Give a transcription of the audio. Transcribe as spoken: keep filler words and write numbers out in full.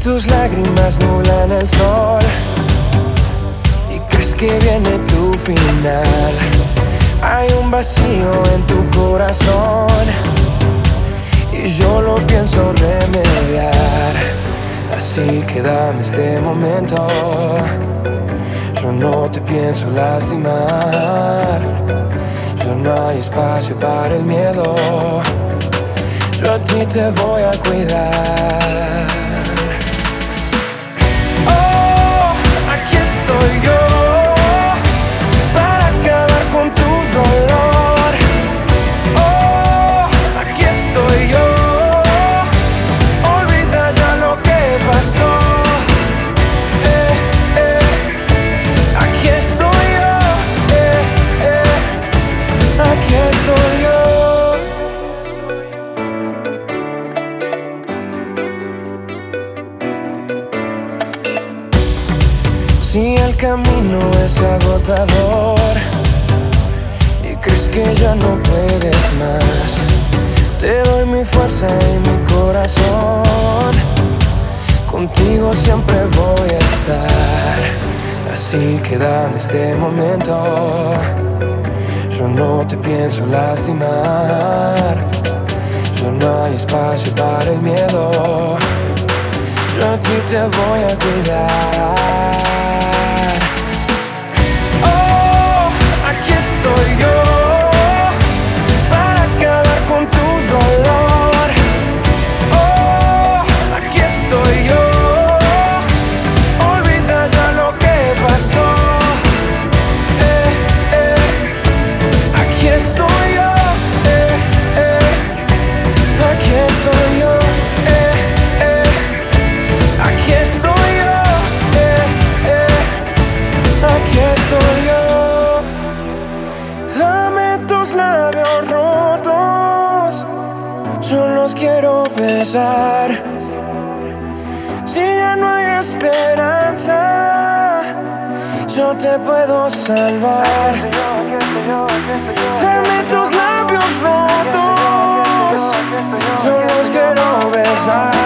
Tus lágrimas nublan el sol y crees que viene tu final. Hay un vacío en tu corazón y yo lo pienso remediar. Así que dame este momento, yo no te pienso lastimar. Ya no hay espacio para el miedo, yo a ti te voy a cuidar. Estoy yo para acabar con tu dolor. Oh, aquí estoy yo. Olvida ya lo que pasó. Eh, eh. Aquí estoy yo. Eh, eh. Aquí estoy yo. Si el camino es agotador y crees que ya no puedes más, te doy mi fuerza y mi corazón. Contigo siempre voy a estar. Así que dame este momento, yo no te pienso lastimar. Ya no hay espacio para el miedo, yo a ti te voy a cuidar. Estoy yo para acabar con tu dolor. Oh, aquí estoy yo. Olvida ya lo que pasó. Eh, eh. Aquí estoy yo. Eh, eh. Aquí estoy yo. Eh, eh. Aquí estoy yo. Eh, eh. Aquí estoy yo. Labios rotos, yo los quiero besar. Si ya no hay esperanza, yo te puedo salvar. Dame tus labios rotos, yo los quiero besar.